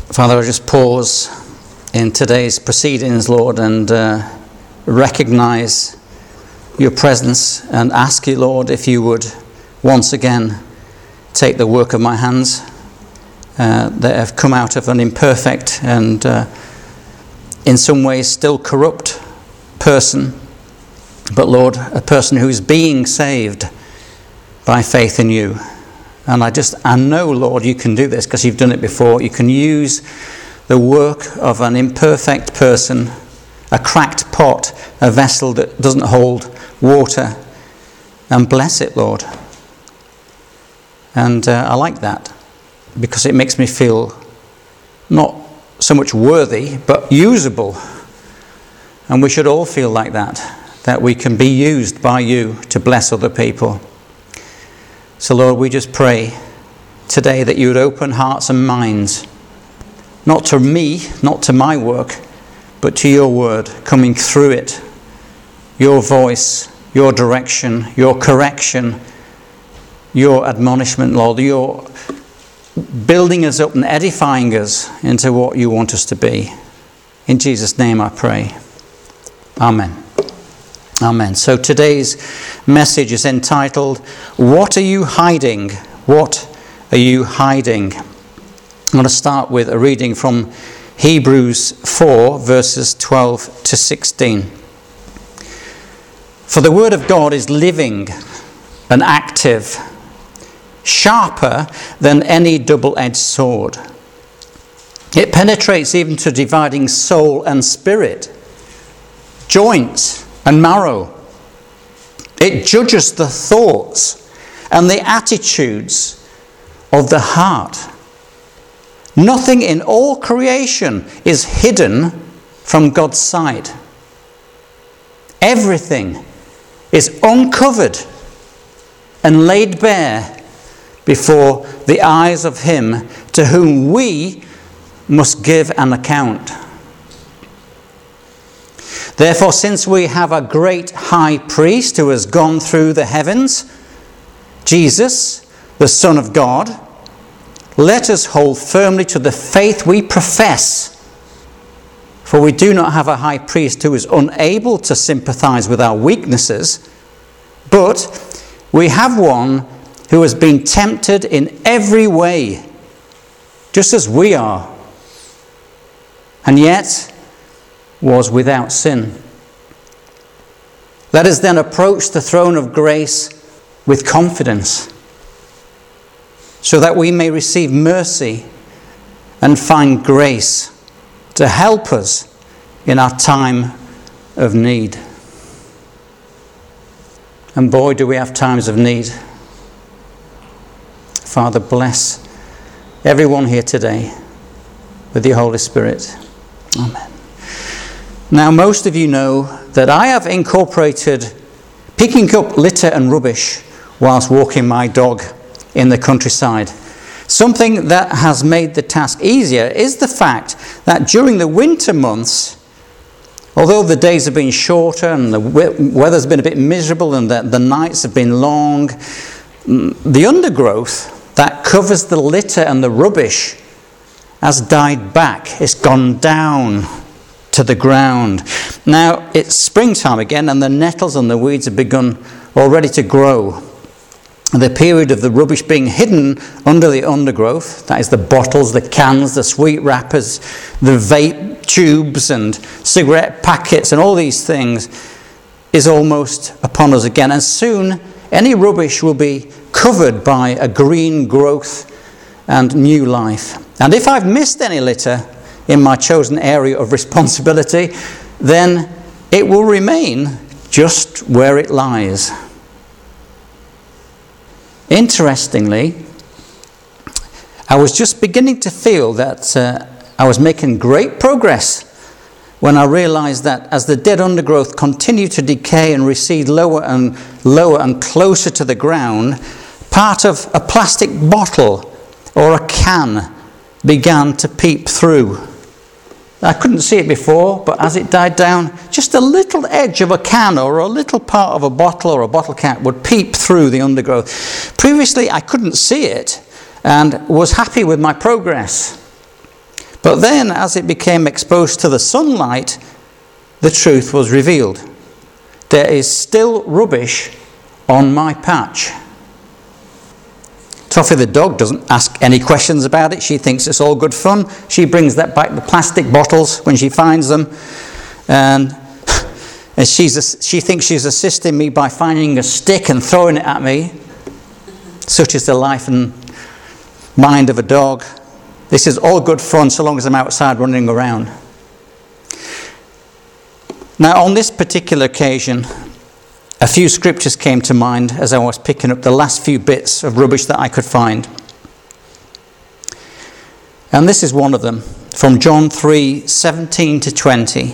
Father, I just pause in today's proceedings, Lord, and recognize your presence and ask you, Lord, if you would once again take the work of my hands that have come out of an imperfect and in some ways still corrupt person, but Lord, a person who is being saved by faith in you. And I know, Lord, you can do this because you've done it before. You can use the work of an imperfect person, a cracked pot, a vessel that doesn't hold water, and bless it, Lord. And I like that because it makes me feel not so much worthy, but usable. And we should all feel like that we can be used by you to bless other people. So, Lord, we just pray today that you would open hearts and minds, not to me, not to my work, but to your word coming through it, your voice, your direction, your correction, your admonishment, Lord. You're building us up and edifying us into what you want us to be. In Jesus' name I pray. Amen. Amen. So today's message is entitled, What Are You Hiding? What Are You Hiding? I'm going to start with a reading from Hebrews 4, verses 12 to 16. For the word of God is living and active, sharper than any double-edged sword. It penetrates even to dividing soul and spirit, joints and marrow. It judges the thoughts and the attitudes of the heart. Nothing in all creation is hidden from God's sight. Everything is uncovered and laid bare before the eyes of him to whom we must give an account. Therefore, since we have a great high priest who has gone through the heavens, Jesus, the Son of God, let us hold firmly to the faith we profess. For we do not have a high priest who is unable to sympathize with our weaknesses, but we have one who has been tempted in every way, just as we are, and yet was without sin. Let us then approach the throne of grace with confidence, so that we may receive mercy and find grace to help us in our time of need. And boy, do we have times of need. Father, bless everyone here today with your Holy Spirit. Amen. Now, most of you know that I have incorporated picking up litter and rubbish whilst walking my dog in the countryside. Something that has made the task easier is the fact that during the winter months, although the days have been shorter and the weather's been a bit miserable and the nights have been long, the undergrowth that covers the litter and the rubbish has died back. It's gone down to the ground. Now it's springtime again and the nettles and the weeds have begun already to grow. The period of the rubbish being hidden under the undergrowth, that is the bottles, the cans, the sweet wrappers, the vape tubes and cigarette packets and all these things, is almost upon us again. And soon any rubbish will be covered by a green growth and new life. And if I've missed any litter in my chosen area of responsibility, then it will remain just where it lies. Interestingly, I was just beginning to feel that I was making great progress when I realized that as the dead undergrowth continued to decay and recede lower and closer to the ground, part of a plastic bottle or a can began to peep through. I couldn't see it before, but as it died down, just a little edge of a can or a little part of a bottle or a bottle cap would peep through the undergrowth. Previously, I couldn't see it and was happy with my progress. But then, as it became exposed to the sunlight, the truth was revealed. There is still rubbish on my patch. Toffee the dog doesn't ask any questions about it. She thinks it's all good fun. She brings that back, the plastic bottles, when she finds them. And she thinks she's assisting me by finding a stick and throwing it at me. Such is the life and mind of a dog. This is all good fun so long as I'm outside running around. Now, on this particular occasion, a few scriptures came to mind as I was picking up the last few bits of rubbish that I could find. And this is one of them, from John 3:17 to 20.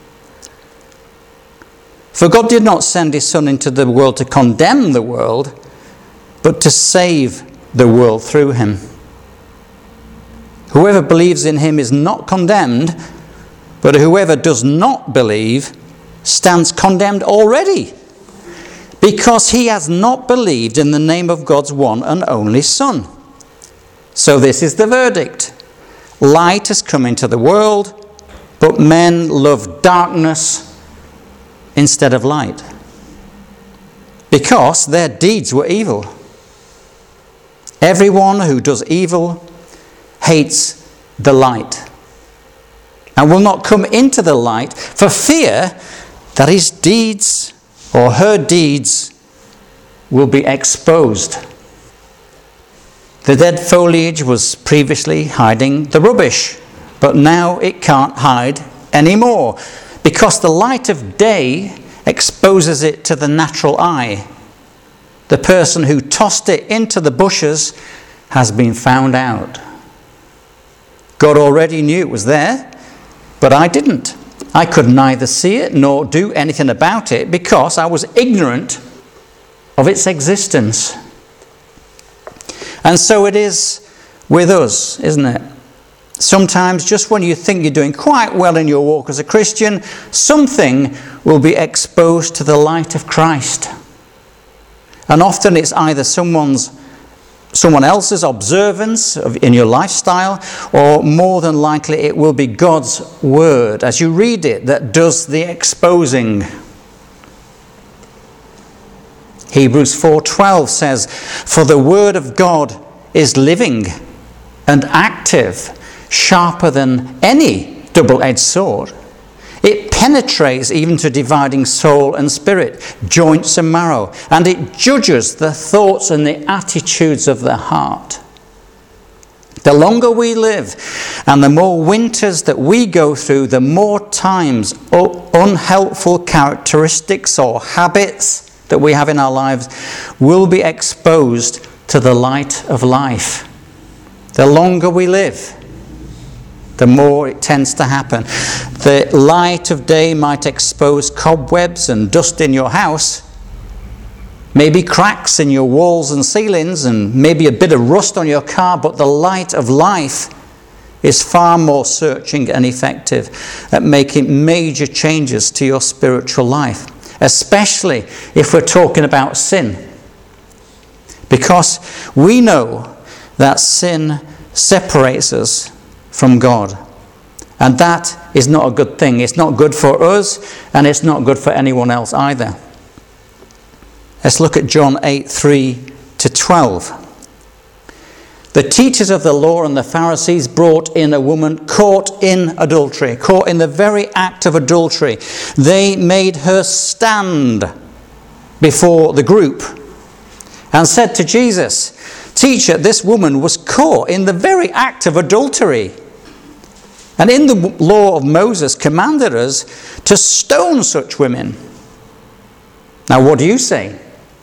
For God did not send his Son into the world to condemn the world, but to save the world through him. Whoever believes in him is not condemned, but whoever does not believe stands condemned already, because he has not believed in the name of God's one and only Son. So this is the verdict. Light has come into the world, but men love darkness instead of light, because their deeds were evil. Everyone who does evil hates the light and will not come into the light for fear that his deeds or her deeds will be exposed. The dead foliage was previously hiding the rubbish, but now it can't hide anymore, because the light of day exposes it to the natural eye. The person who tossed it into the bushes has been found out. God already knew it was there, but I didn't. I could neither see it nor do anything about it because I was ignorant of its existence. And so it is with us, isn't it? Sometimes just when you think you're doing quite well in your walk as a Christian, something will be exposed to the light of Christ. And often it's either someone else's observance in your lifestyle, or more than likely it will be God's word as you read it that does the exposing. Hebrews 4:12 says, "For the word of God is living and active, sharper than any double-edged sword. It penetrates even to dividing soul and spirit, joints and marrow, and it judges the thoughts and the attitudes of the heart." The longer we live and the more winters that we go through, the more times unhelpful characteristics or habits that we have in our lives will be exposed to the light of life. The longer we live, the more it tends to happen. The light of day might expose cobwebs and dust in your house, maybe cracks in your walls and ceilings, and maybe a bit of rust on your car, but the light of life is far more searching and effective at making major changes to your spiritual life, especially if we're talking about sin. Because we know that sin separates us from God. And that is not a good thing. It's not good for us, and it's not good for anyone else either. Let's look at John 8:3 to 12. The teachers of the law and the Pharisees brought in a woman caught in adultery, caught in the very act of adultery. They made her stand before the group and said to Jesus, "Teacher, this woman was caught in the very act of adultery. And in the law of Moses commanded us to stone such women. Now what do you say?"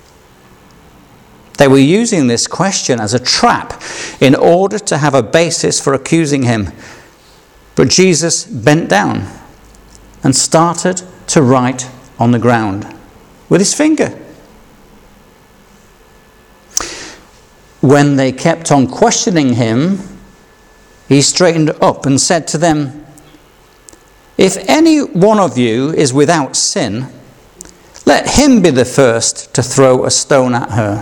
They were using this question as a trap in order to have a basis for accusing him. But Jesus bent down and started to write on the ground with his finger. When they kept on questioning him, he straightened up and said to them, "If any one of you is without sin, let him be the first to throw a stone at her."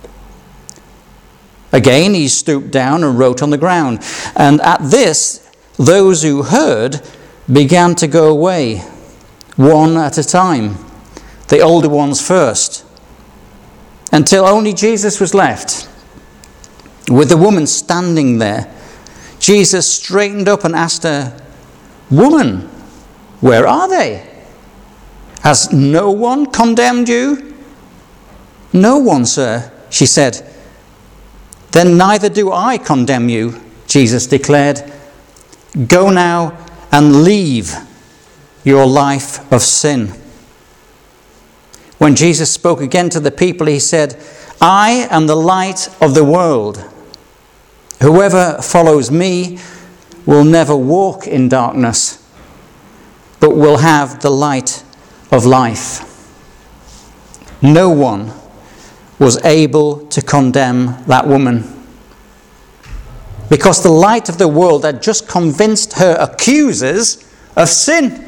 Again he stooped down and wrote on the ground. And at this those who heard began to go away, one at a time, the older ones first, until only Jesus was left, with the woman standing there. Jesus straightened up and asked her, "Woman, where are they? Has no one condemned you?" "No one, sir," she said. "Then neither do I condemn you," Jesus declared. "Go now and leave your life of sin." When Jesus spoke again to the people, he said, "I am the light of the world. Whoever follows me will never walk in darkness, but will have the light of life." No one was able to condemn that woman, because the light of the world had just convinced her accusers of sin.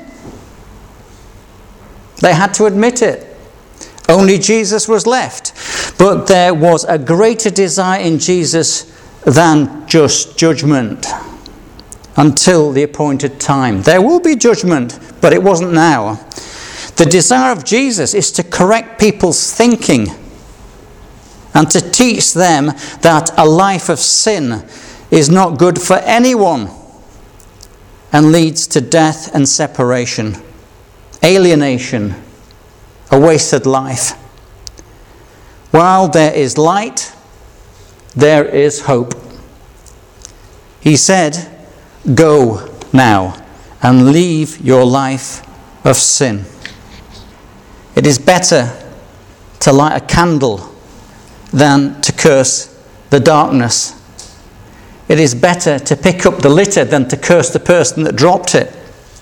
They had to admit it. Only Jesus was left. But there was a greater desire in Jesus than just judgment until the appointed time. There will be judgment, but it wasn't now. The desire of Jesus is to correct people's thinking and to teach them that a life of sin is not good for anyone and leads to death and separation, alienation, a wasted life. While there is light, there is hope. He said, "Go now and leave your life of sin." It is better to light a candle than to curse the darkness. It is better to pick up the litter than to curse the person that dropped it.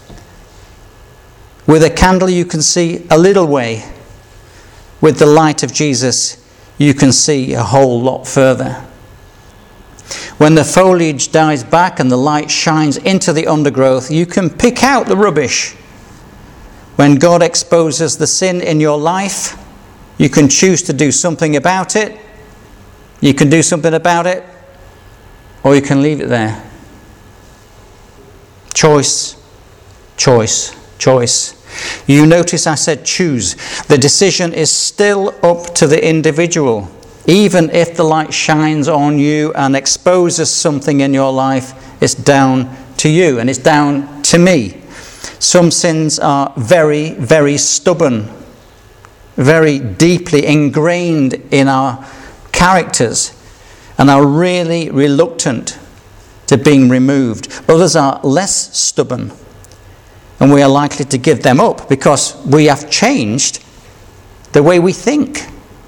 With a candle you can see a little way. With the light of Jesus you can see a whole lot further. When the foliage dies back and the light shines into the undergrowth, you can pick out the rubbish. When God exposes the sin in your life, you can choose to do something about it. You can do something about it, or you can leave it there. Choice, choice, choice. You notice I said choose. The decision is still up to the individual. Even if the light shines on you and exposes something in your life, it's down to you and it's down to me. Some sins are very, very stubborn, very deeply ingrained in our characters and are really reluctant to being removed. Others are less stubborn, and we are likely to give them up because we have changed the way we think.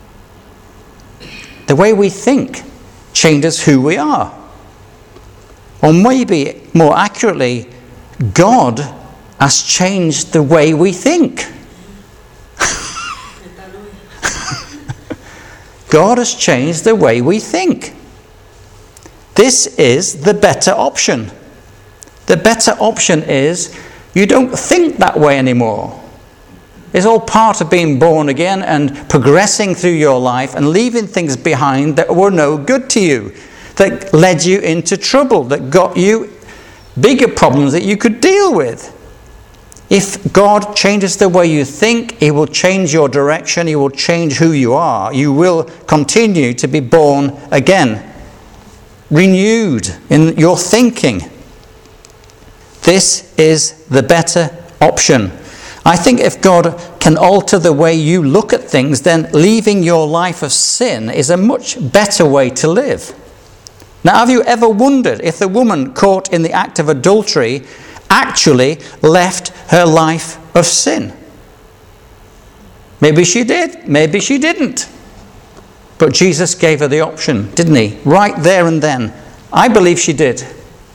The way we think changes who we are. Or maybe more accurately, God has changed the way we think. God has changed the way we think. This is the better option. The better option is you don't think that way anymore. It's all part of being born again and progressing through your life and leaving things behind that were no good to you, that led you into trouble, that got you bigger problems that you could deal with. If God changes the way you think, He will change your direction, He will change who you are. You will continue to be born again, renewed in your thinking. This is the better option. I think if God can alter the way you look at things, then leaving your life of sin is a much better way to live. Now, have you ever wondered if the woman caught in the act of adultery actually left her life of sin? Maybe she did, maybe she didn't. But Jesus gave her the option, didn't He? Right there and then. I believe she did.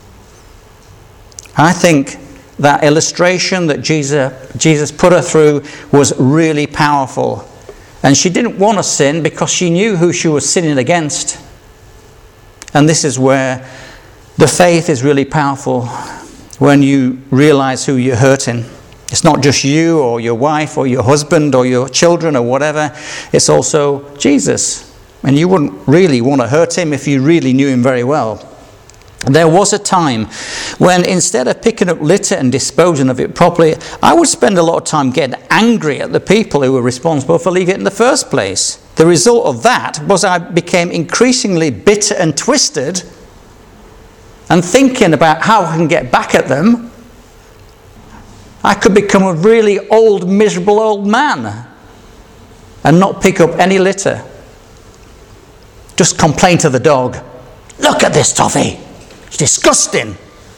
I think that illustration that Jesus put her through was really powerful. And she didn't want to sin because she knew who she was sinning against. And this is where the faith is really powerful, when you realize who you're hurting. It's not just you or your wife or your husband or your children or whatever. It's also Jesus. And you wouldn't really want to hurt Him if you really knew Him very well. There was a time when instead of picking up litter and disposing of it properly, I would spend a lot of time getting angry at the people who were responsible for leaving it in the first place. The result of that was I became increasingly bitter and twisted and thinking about how I can get back at them. I could become a really old, miserable old man and not pick up any litter. Just complain to the dog. Look at this toffee. It's disgusting.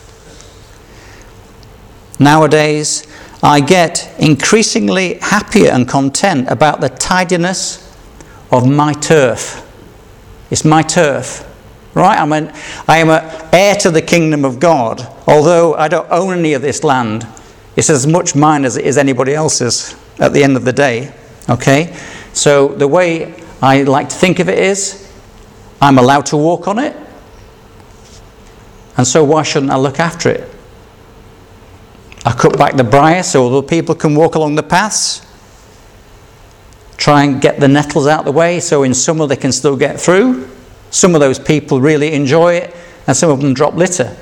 Nowadays, I get increasingly happier and content about the tidiness of my turf. It's my turf, right? I am an heir to the kingdom of God. Although I don't own any of this land, it's as much mine as it is anybody else's at the end of the day. Okay? So the way I like to think of it is, I'm allowed to walk on it. And so why shouldn't I look after it? I cut back the briar so other people can walk along the paths. Try and get the nettles out of the way so in summer they can still get through. Some of those people really enjoy it and some of them drop litter.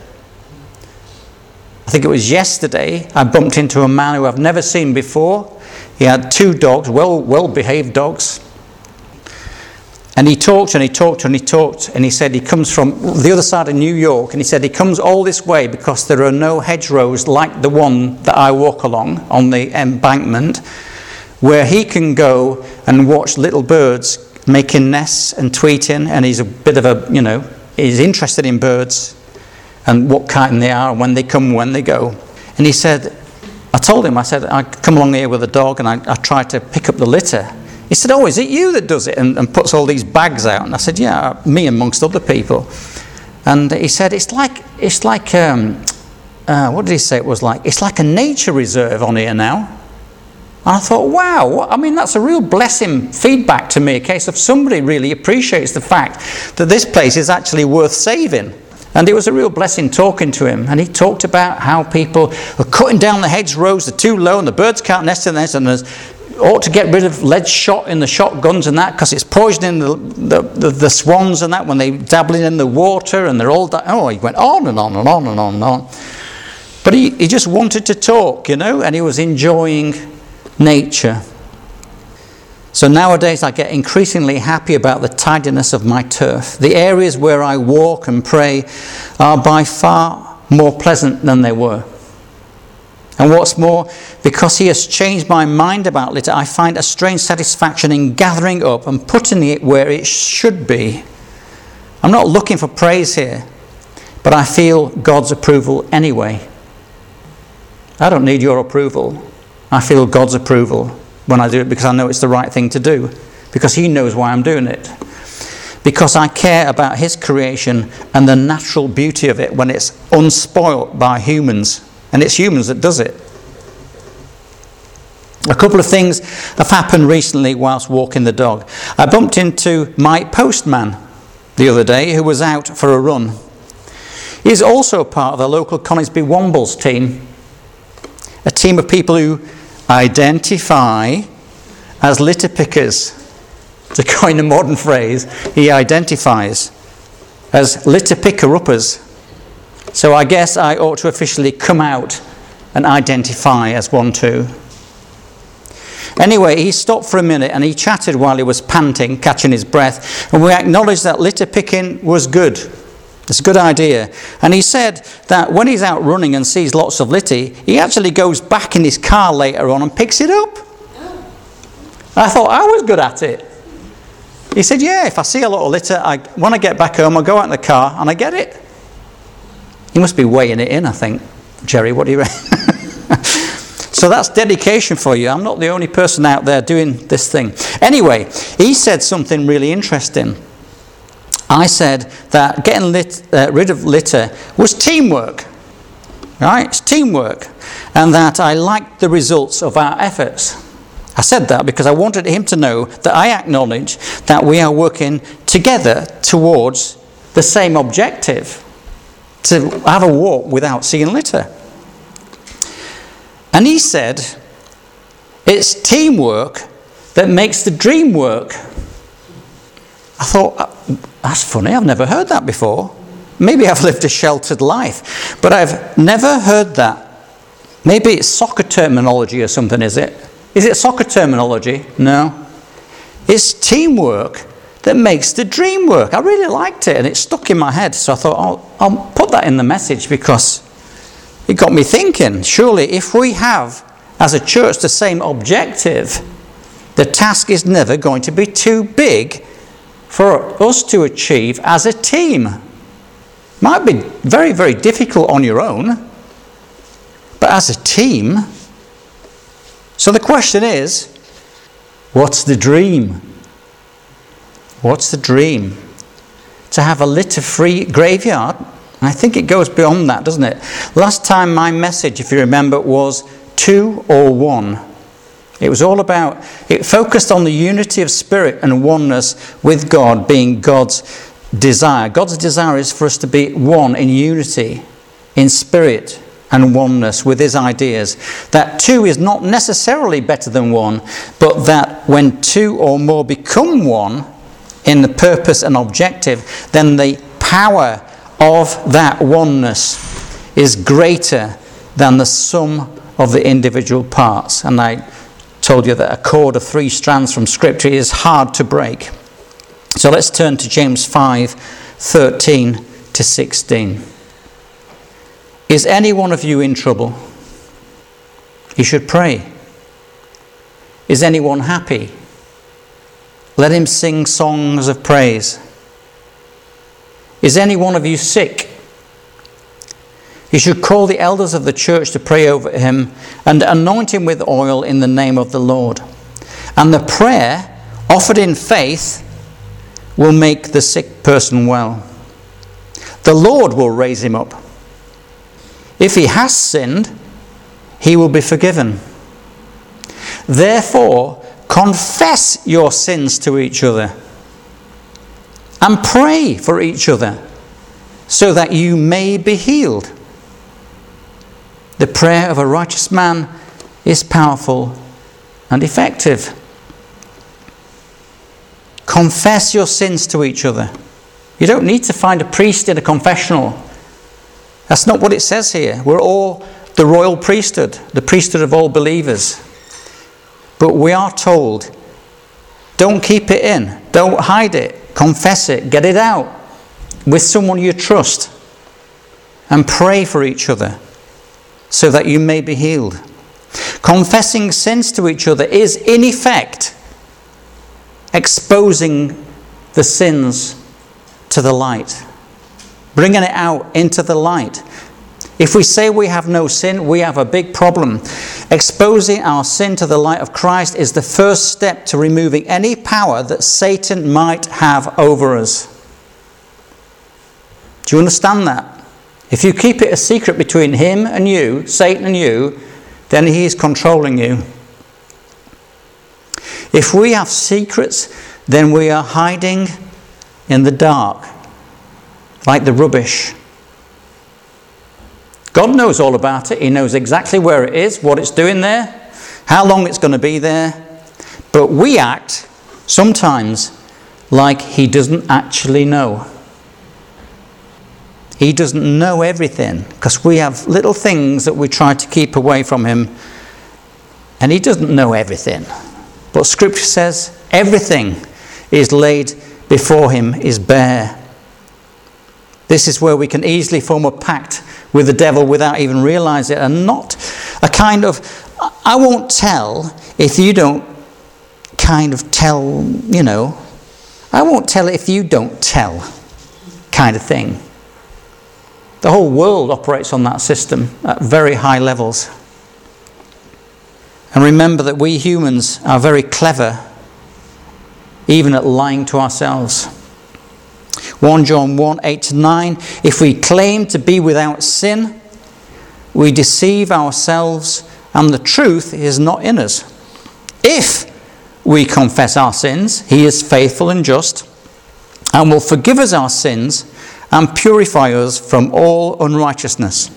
I think it was yesterday I bumped into a man who I've never seen before. He had 2 dogs, well-behaved dogs. And he talked and he talked and he talked, and he said he comes from the other side of New York, and he said he comes all this way because there are no hedgerows like the one that I walk along on the embankment, where he can go and watch little birds making nests and tweeting, and he's a bit of a, he's interested in birds and what kind they are and when they come, when they go. And he said, I told him, I come along here with a dog and I try to pick up the litter. He said, oh, is it you that does it and puts all these bags out? And I said, yeah, me amongst other people. And he said, it's like what did he say it was like? It's like a nature reserve on here now. And I thought, wow, that's a real blessing feedback to me, a case of somebody really appreciates the fact that this place is actually worth saving. And it was a real blessing talking to him. And he talked about how people are cutting down the hedgerows, they're too low, and the birds can't nest in this, and there's ought to get rid of lead shot in the shotguns and that because it's poisoning the swans and that when they dabbling in the water and they're all he went on and on and on and on and on. But he just wanted to talk, and he was enjoying nature. So nowadays I get increasingly happy about the tidiness of my turf. The areas where I walk and pray are by far more pleasant than they were. And what's more, because he has changed my mind about litter, I find a strange satisfaction in gathering up and putting it where it should be. I'm not looking for praise here, but I feel God's approval anyway. I don't need your approval. I feel God's approval when I do it because I know it's the right thing to do, because he knows why I'm doing it. Because I care about his creation and the natural beauty of it when it's unspoilt by humans. And it's humans that does it. A couple of things have happened recently whilst walking the dog. I bumped into my postman the other day who was out for a run. He's also part of the local Conisbee Wombles team. A team of people who identify as litter pickers. To coin a modern phrase, he identifies as litter picker-uppers. So I guess I ought to officially come out and identify as one too. Anyway, he stopped for a minute and he chatted while he was panting, catching his breath, and we acknowledged that litter picking was good. It's a good idea. And he said that when he's out running and sees lots of litter, he actually goes back in his car later on and picks it up. I thought I was good at it. He said, yeah, if I see a lot of litter, when I get back home, I go out in the car and I get it. He must be weighing it in, I think. Jerry, what do you reckon? So that's dedication for you. I'm not the only person out there doing this thing. Anyway, he said something really interesting. I said that getting rid of litter was teamwork. Right? It's teamwork. And that I liked the results of our efforts. I said that because I wanted him to know that I acknowledge that we are working together towards the same objective. To have a walk without seeing litter. And he said, it's teamwork that makes the dream work. I thought, that's funny, I've never heard that before. maybe I've lived a sheltered life, but I've never heard that. Maybe it's soccer terminology or something, is it? Is it soccer terminology? No. It's teamwork that makes the dream work. I really liked it and it stuck in my head. So I thought, I'll put that in the message because it got me thinking. Surely if we have, as a church, the same objective, the task is never going to be too big for us to achieve as a team. Might be very, very difficult on your own, but as a team. So the question is, what's the dream? What's the dream? To have a litter-free graveyard? I think it goes beyond that, doesn't it? Last time my message, if you remember, was 2 or 1. It was all about, it focused on the unity of spirit and oneness with God being God's desire. God's desire is for us to be one in unity, in spirit and oneness with his ideas. That 2 is not necessarily better than 1, but that when 2 or more become 1 in the purpose and objective, then the power of that oneness is greater than the sum of the individual parts. And I told you that a cord of 3 strands from Scripture is hard to break. So let's turn to James 5:13 to 16. Is any one of you in trouble? He should pray. Is anyone happy? Let him sing songs of praise. Is any one of you sick? He should call the elders of the church to pray over him and anoint him with oil in the name of the Lord. And the prayer offered in faith will make the sick person well. The Lord will raise him up. If he has sinned, he will be forgiven. Therefore, confess your sins to each other and pray for each other so that you may be healed. The prayer of a righteous man is powerful and effective. Confess your sins to each other. You don't need to find a priest in a confessional. That's not what it says here. We're all the royal priesthood, the priesthood of all believers. But we are told, don't keep it in, don't hide it, confess it, get it out with someone you trust and pray for each other so that you may be healed. Confessing sins to each other is in effect exposing the sins to the light, bringing it out into the light. If we say we have no sin, we have a big problem. Exposing our sin to the light of Christ is the first step to removing any power that Satan might have over us. Do you understand that? If you keep it a secret between him and you, Satan and you, then he is controlling you. If we have secrets, then we are hiding in the dark, like the rubbish. God knows all about it. He knows exactly where it is, what it's doing there, how long it's going to be there. But we act sometimes like he doesn't actually know. He doesn't know everything because we have little things that we try to keep away from him. And he doesn't know everything. But Scripture says everything is laid before him is bare. This is where we can easily form a pact with the devil without even realizing it, and not a kind of, I won't tell if you don't kind of tell, I won't tell if you don't tell kind of thing. The whole world operates on that system at very high levels. And remember that we humans are very clever, even at lying to ourselves. 1 John 1:8-9, if we claim to be without sin, we deceive ourselves and the truth is not in us. If we confess our sins, he is faithful and just and will forgive us our sins and purify us from all unrighteousness.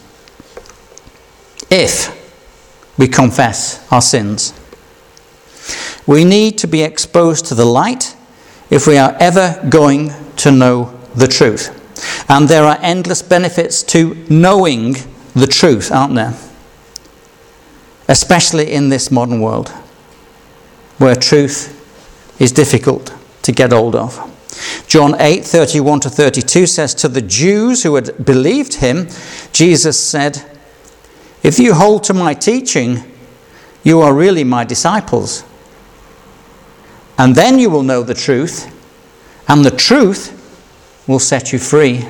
If we confess our sins. We need to be exposed to the light if we are ever going to know the truth. And there are endless benefits to knowing the truth, aren't there? Especially in this modern world, where truth is difficult to get hold of. John 8:31-32 says, to the Jews who had believed him, Jesus said, if you hold to my teaching, you are really my disciples. And then you will know the truth, and the truth will set you free.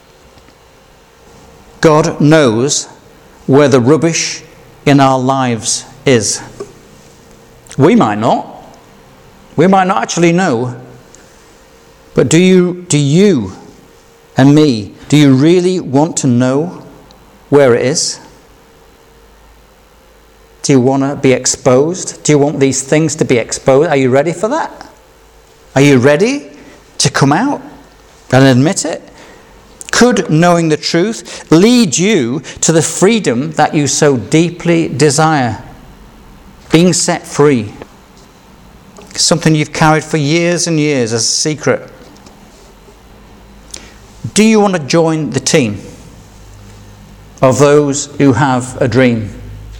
God knows where the rubbish in our lives is. We might not. We might not actually know. But do you and me, do you really want to know where it is? Do you want to be exposed? Do you want these things to be exposed? Are you ready for that? Are you ready to come out and admit it? Could knowing the truth lead you to the freedom that you so deeply desire? Being set free. Something you've carried for years and years as a secret. Do you want to join the team of those who have a dream?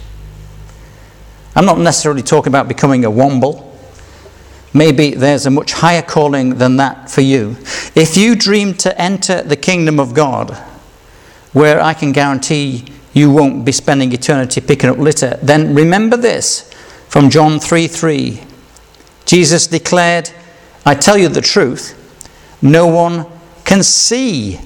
I'm not necessarily talking about becoming a womble. Maybe there's a much higher calling than that for you. If you dream to enter the kingdom of God, where I can guarantee you won't be spending eternity picking up litter, then remember this from John 3:3. Jesus declared, I tell you the truth, no one can see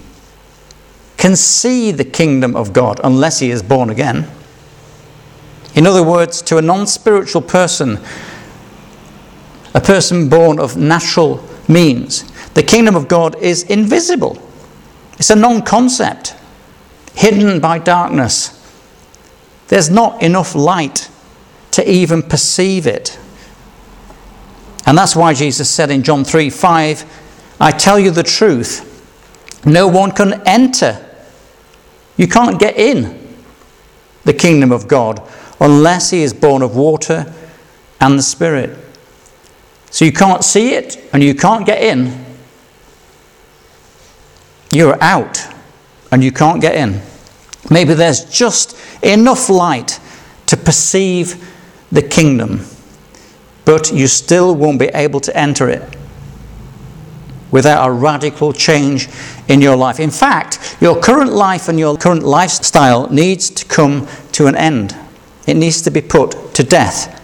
the kingdom of God unless he is born again. In other words, to a non-spiritual person, a person born of natural means, the kingdom of God is invisible. It's a non-concept, hidden by darkness. There's not enough light to even perceive it. And that's why Jesus said in John 3:5, I tell you the truth, no one can enter. You can't get in the kingdom of God unless he is born of water and the Spirit. So you can't see it and you can't get in. You're out and you can't get in. Maybe there's just enough light to perceive the kingdom, but you still won't be able to enter it without a radical change in your life. In fact, your current life and your current lifestyle needs to come to an end. It needs to be put to death.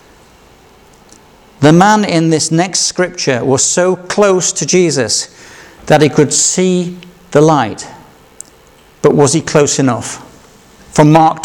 The man in this next scripture was so close to Jesus that he could see the light. But was he close enough? From Mark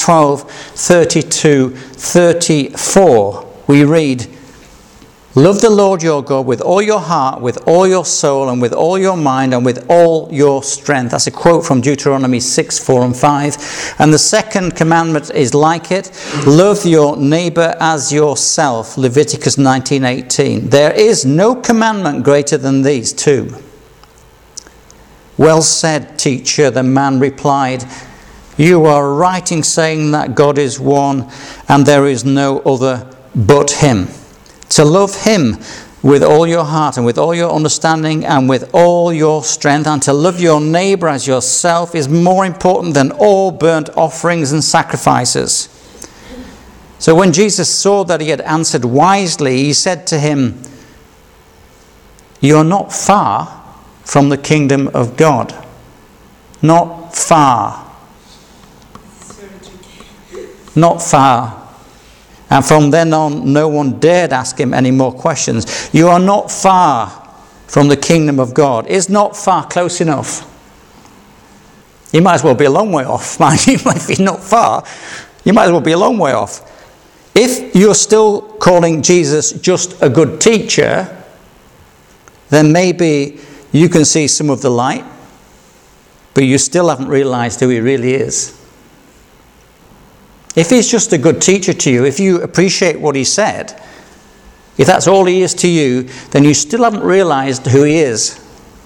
12:32-34, we read, love the Lord your God with all your heart, with all your soul, and with all your mind, and with all your strength. That's a quote from Deuteronomy 6:4-5. And the second commandment is like it. Love your neighbor as yourself. Leviticus 19:18. There is no commandment greater than these two. Well said, teacher, the man replied. You are right in saying that God is one and there is no other but him. To love him with all your heart and with all your understanding and with all your strength, and to love your neighbor as yourself is more important than all burnt offerings and sacrifices. So when Jesus saw that he had answered wisely, he said to him, you're not far from the kingdom of God. Not far. Not far. And from then on, no one dared ask him any more questions. You are not far from the kingdom of God. Is not far close enough? You might as well be a long way off. If you're not far, you might as well be a long way off. If you're still calling Jesus just a good teacher, then maybe you can see some of the light, but you still haven't realized who he really is. If he's just a good teacher to you, if you appreciate what he said, if that's all he is to you, then you still haven't realized who he is.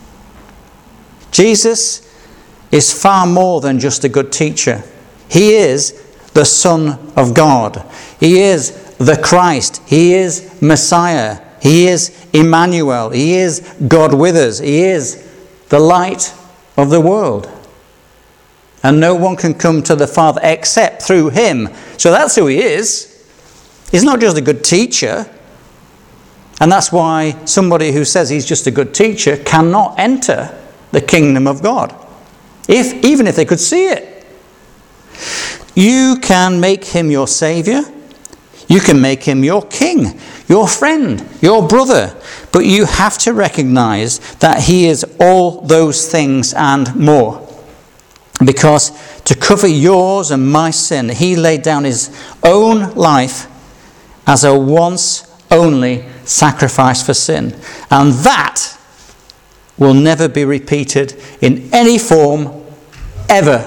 Jesus is far more than just a good teacher. He is the Son of God. He is the Christ. He is Messiah. He is Emmanuel. He is God with us. He is the light of the world. And no one can come to the Father except through him. So that's who he is. He's not just a good teacher. And that's why somebody who says he's just a good teacher cannot enter the kingdom of God, even if they could see it. You can make him your Saviour. You can make him your king, your friend, your brother. But you have to recognize that he is all those things and more. Because to cover yours and my sin, he laid down his own life as a once only sacrifice for sin. And that will never be repeated in any form ever.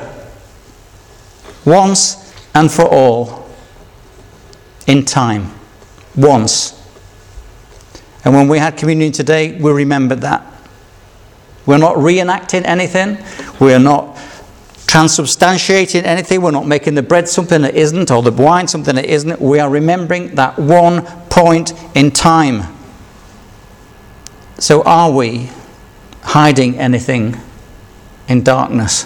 Once and for all. In time. Once. And when we had communion today, we remembered that. We're not reenacting anything. We're not transubstantiating anything. We're not making the bread something that isn't, or the wine something that isn't. We are remembering that one point in time. So are we hiding anything in darkness?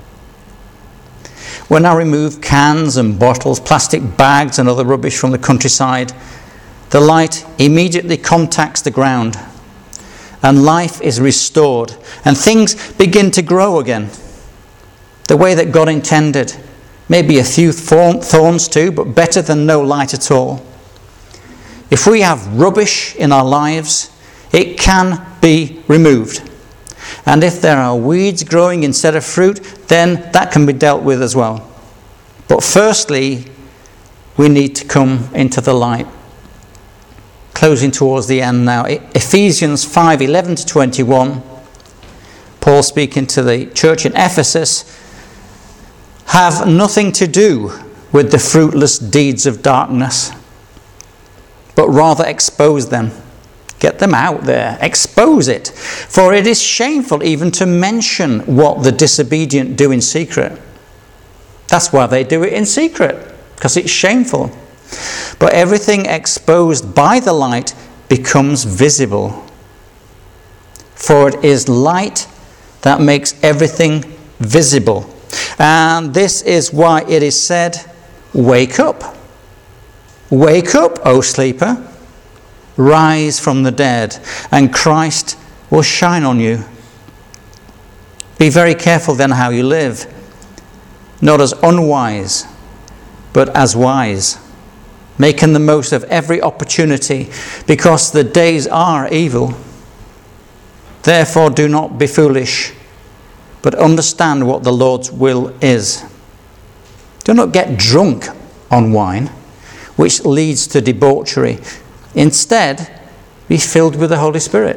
When I remove cans and bottles, plastic bags and other rubbish from the countryside, the light immediately contacts the ground and life is restored and things begin to grow again the way that God intended. Maybe a few thorns too, but better than no light at all. If we have rubbish in our lives, it can be removed. And if there are weeds growing instead of fruit, then that can be dealt with as well. But firstly, we need to come into the light. Closing towards the end now. Ephesians 5:11 to 21. Paul speaking to the church in Ephesus. Have nothing to do with the fruitless deeds of darkness, but rather expose them. Get them out there. Expose it. For it is shameful even to mention what the disobedient do in secret. That's why they do it in secret, because it's shameful. But everything exposed by the light becomes visible. For it is light that makes everything visible. And this is why it is said, wake up. Wake up, O sleeper. Rise from the dead, and Christ will shine on you. Be very careful then how you live, not as unwise, but as wise, making the most of every opportunity, because the days are evil. Therefore do not be foolish, but understand what the Lord's will is. Do not get drunk on wine, which leads to debauchery. Instead, be filled with the Holy Spirit.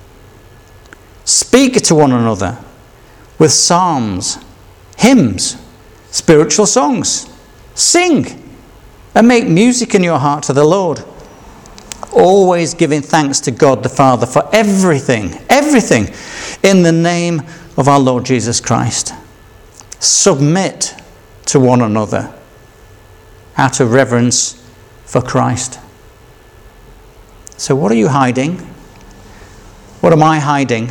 Speak to one another with psalms, hymns, spiritual songs. Sing and make music in your heart to the Lord. Always giving thanks to God the Father for everything, in the name of our Lord Jesus Christ. Submit to one another out of reverence for Christ. So what are you hiding? What am I hiding?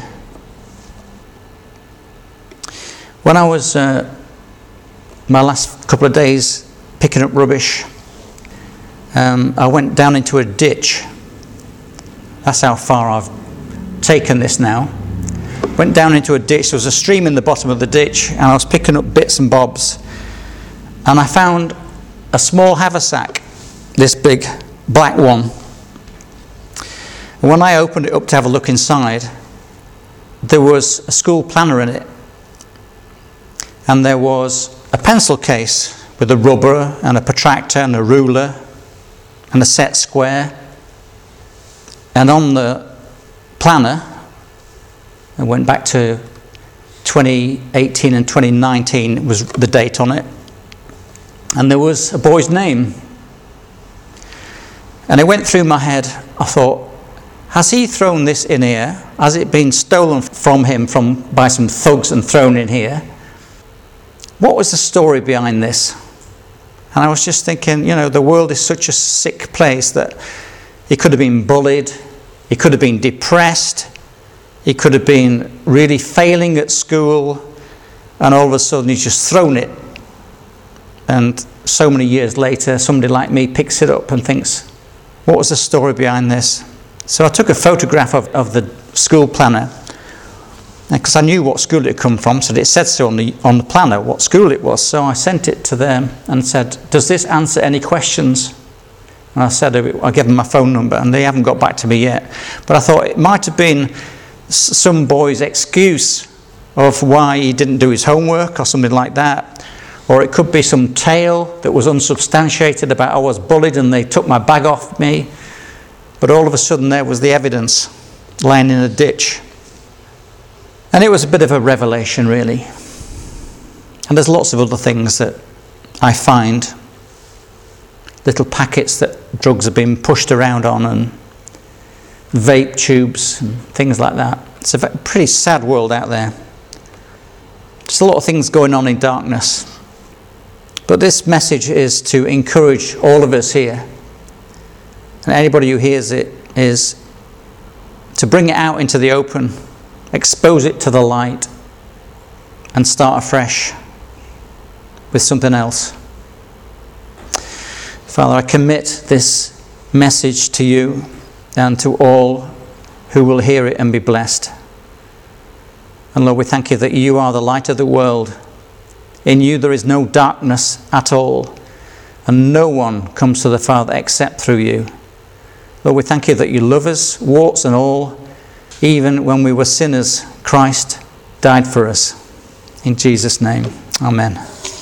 When I was, my last couple of days picking up rubbish, I went down into a ditch. That's how far I've taken this now. Went down into a ditch. There was a stream in the bottom of the ditch, and I was picking up bits and bobs. And I found a small haversack, this big black one. And when I opened it up to have a look inside, there was a school planner in it. And there was a pencil case with a rubber and a protractor and a ruler and a set square. And on the planner, I went back to 2018 and 2019 was the date on it. And there was a boy's name. And it went through my head. I thought, has he thrown this in here? Has it been stolen from him by some thugs and thrown in here? What was the story behind this? And I was just thinking, the world is such a sick place that he could have been bullied, he could have been depressed, He could have been really failing at school, and all of a sudden he's just thrown it. And so many years later, somebody like me picks it up and thinks, what was the story behind this? So I took a photograph of the school planner, because I knew what school it had come from, so it said so on the planner what school it was. So I sent it to them and said, does this answer any questions? And I said, I gave them my phone number, and they haven't got back to me yet. But I thought it might have been some boy's excuse of why he didn't do his homework or something like that. Or it could be some tale that was unsubstantiated about I was bullied and they took my bag off me. But all of a sudden there was the evidence lying in a ditch. And it was a bit of a revelation, really. And there's lots of other things that I find. Little packets that drugs have been pushed around on, and vape tubes and things like that. It's a pretty sad world out there. Just a lot of things going on in darkness. But this message is to encourage all of us here, and anybody who hears it, is to bring it out into the open, expose it to the light, and start afresh with something else. Father, I commit this message to you and to all who will hear it and be blessed. And Lord, we thank you that you are the light of the world. In you there is no darkness at all, and no one comes to the Father except through you. Lord, we thank you that you love us, warts and all. Even when we were sinners, Christ died for us. In Jesus' name, amen.